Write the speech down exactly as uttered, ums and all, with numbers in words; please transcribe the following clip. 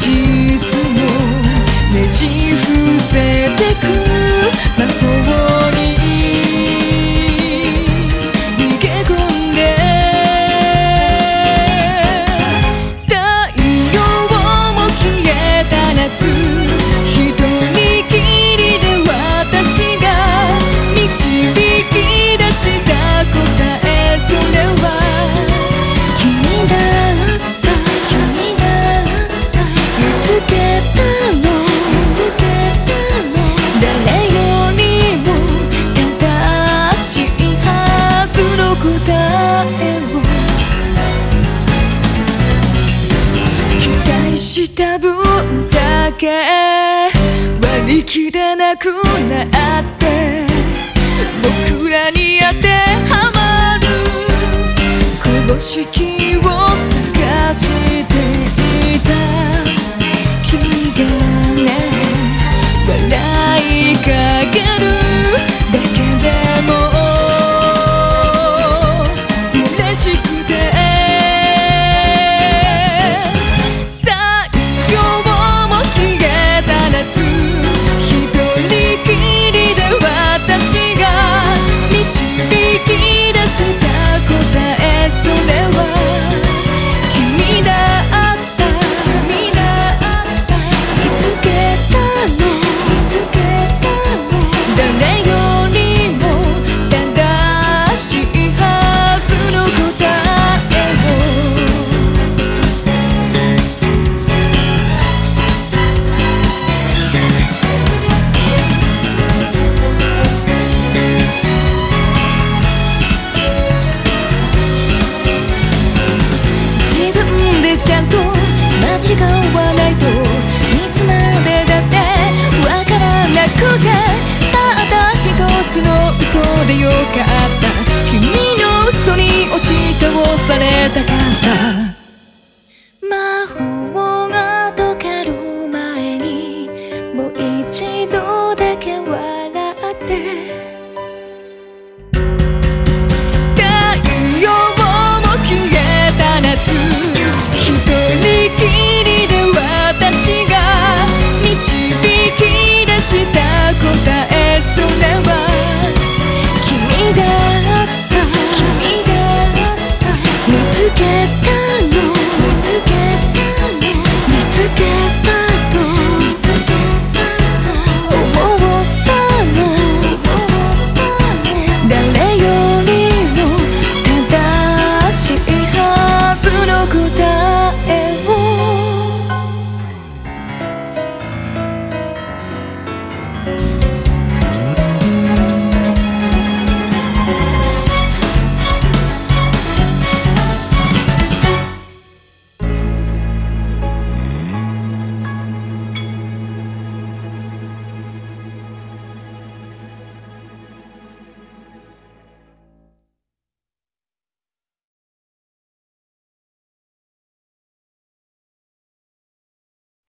実をねじ伏せてく魔法に逃げ込んで太陽も消えた夏一人きりで私が導き出した答えそれは君だった君だった見つけたの見つけたの誰よりも正しいはずの答えを期待した分だけ割り切れなくなって僕らに当てはまる公式を探していた君がね笑いかけるだけでも嬉しくて太陽も消えた夏一人きりで私が導き出した答えそれは君だった君だった見つけたの見つけたの誰よりも正しいはずの答えを自分でちゃんと間違わないといつまでだってわからなくてたった一つの嘘でよかった